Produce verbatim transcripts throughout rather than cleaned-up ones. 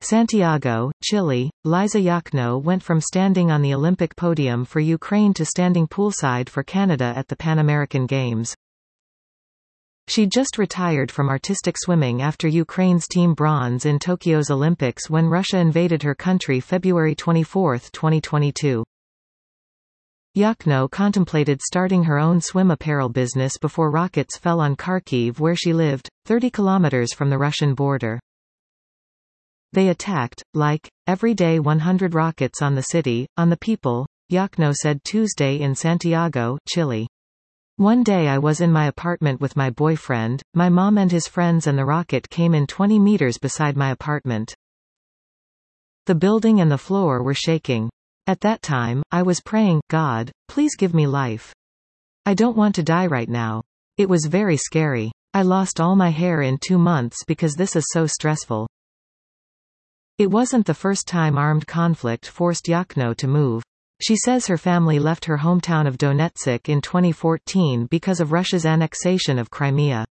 Santiago, Chile, Liza Yachno went from standing on the Olympic podium for Ukraine to standing poolside for Canada at the Pan American Games. She just retired from artistic swimming after Ukraine's team bronze in Tokyo's Olympics when Russia invaded her country February twenty-fourth, twenty twenty-two. Yachno contemplated starting her own swim apparel business before rockets fell on Kharkiv, where she lived, thirty kilometers from the Russian border. They attacked, like, every day one hundred rockets on the city, on the people, Yachno said Tuesday in Santiago, Chile. One day I was in my apartment with my boyfriend, my mom and his friends, and the rocket came in twenty meters beside my apartment. The building and the floor were shaking. At that time, I was praying, God, please give me life. I don't want to die right now. It was very scary. I lost all my hair in two months because this is so stressful. It wasn't the first time armed conflict forced Yachno to move. She says her family left her hometown of Donetsk in twenty fourteen because of Russia's annexation of Crimea.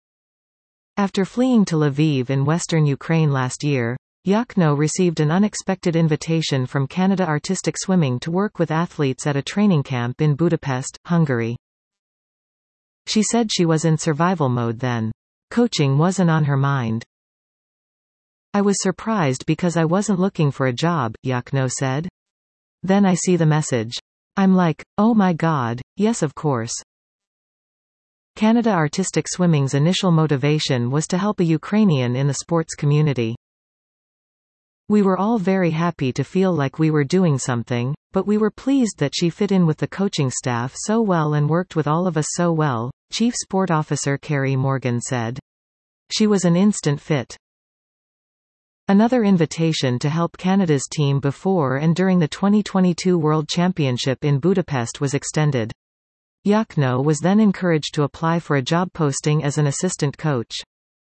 After fleeing to Lviv in western Ukraine last year, Yachno received an unexpected invitation from Canada Artistic Swimming to work with athletes at a training camp in Budapest, Hungary. She said she was in survival mode then. Coaching wasn't on her mind. I was surprised because I wasn't looking for a job, Yachno said. Then I see the message. I'm like, oh my God, yes of course. Canada Artistic Swimming's initial motivation was to help a Ukrainian in the sports community. We were all very happy to feel like we were doing something, but we were pleased that she fit in with the coaching staff so well and worked with all of us so well, Chief Sport Officer Carrie Morgan said. She was an instant fit. Another invitation to help Canada's team before and during the twenty twenty-two World Championship in Budapest was extended. Yachno was then encouraged to apply for a job posting as an assistant coach.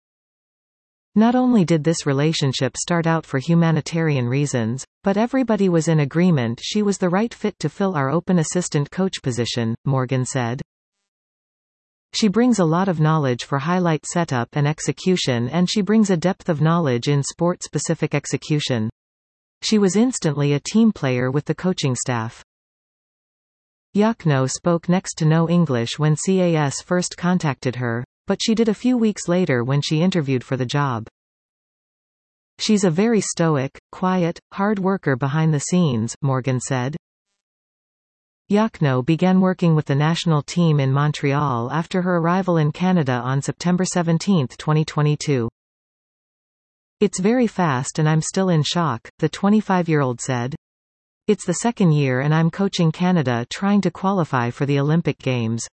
Not only did this relationship start out for humanitarian reasons, but everybody was in agreement she was the right fit to fill our open assistant coach position, Morgan said. She brings a lot of knowledge for highlight setup and execution, and she brings a depth of knowledge in sport-specific execution. She was instantly a team player with the coaching staff. Yachno spoke next to no English when C A S first contacted her, but she did a few weeks later when she interviewed for the job. She's a very stoic, quiet, hard worker behind the scenes, Morgan said. Yachno began working with the national team in Montreal after her arrival in Canada on September seventeenth, twenty twenty-two. It's very fast and I'm still in shock, the twenty-five-year-old said. It's the second year and I'm coaching Canada trying to qualify for the Olympic Games.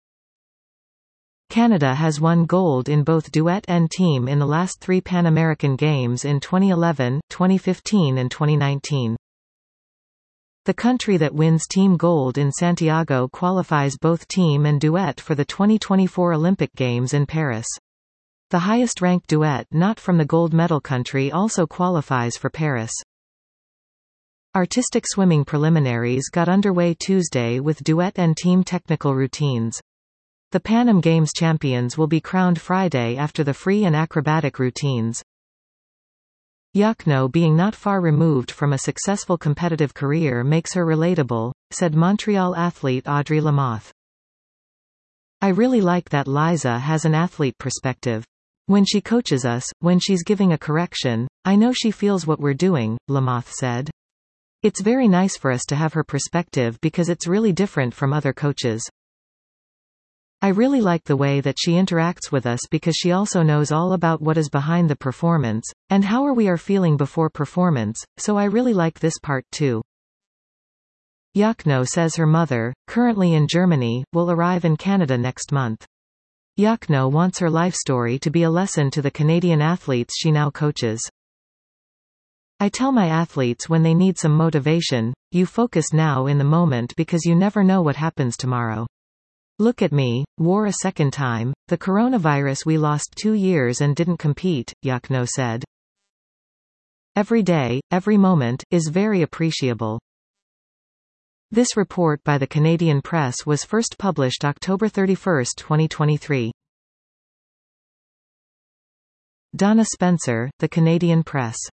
Canada has won gold in both duet and team in the last three Pan American Games in twenty eleven, twenty fifteen and twenty nineteen. The country that wins team gold in Santiago qualifies both team and duet for the twenty twenty-four Olympic Games in Paris. The highest-ranked duet not from the gold medal country also qualifies for Paris. Artistic swimming preliminaries got underway Tuesday with duet and team technical routines. The Pan Am Games champions will be crowned Friday after the free and acrobatic routines. Yachno being not far removed from a successful competitive career makes her relatable, said Montreal athlete Audrey Lamothe. I really like that Liza has an athlete perspective. When she coaches us, when she's giving a correction, I know she feels what we're doing, Lamothe said. It's very nice for us to have her perspective because it's really different from other coaches. I really like the way that she interacts with us because she also knows all about what is behind the performance, and how we are feeling before performance, so I really like this part too. Yachno says her mother, currently in Germany, will arrive in Canada next month. Yachno wants her life story to be a lesson to the Canadian athletes she now coaches. I tell my athletes when they need some motivation, you focus now in the moment because you never know what happens tomorrow. Look at me, war a second time, the coronavirus we lost two years and didn't compete, Yachno said. Every day, every moment, is very appreciable. This report by the Canadian Press was first published October thirty-first, twenty twenty-three. Donna Spencer, The Canadian Press.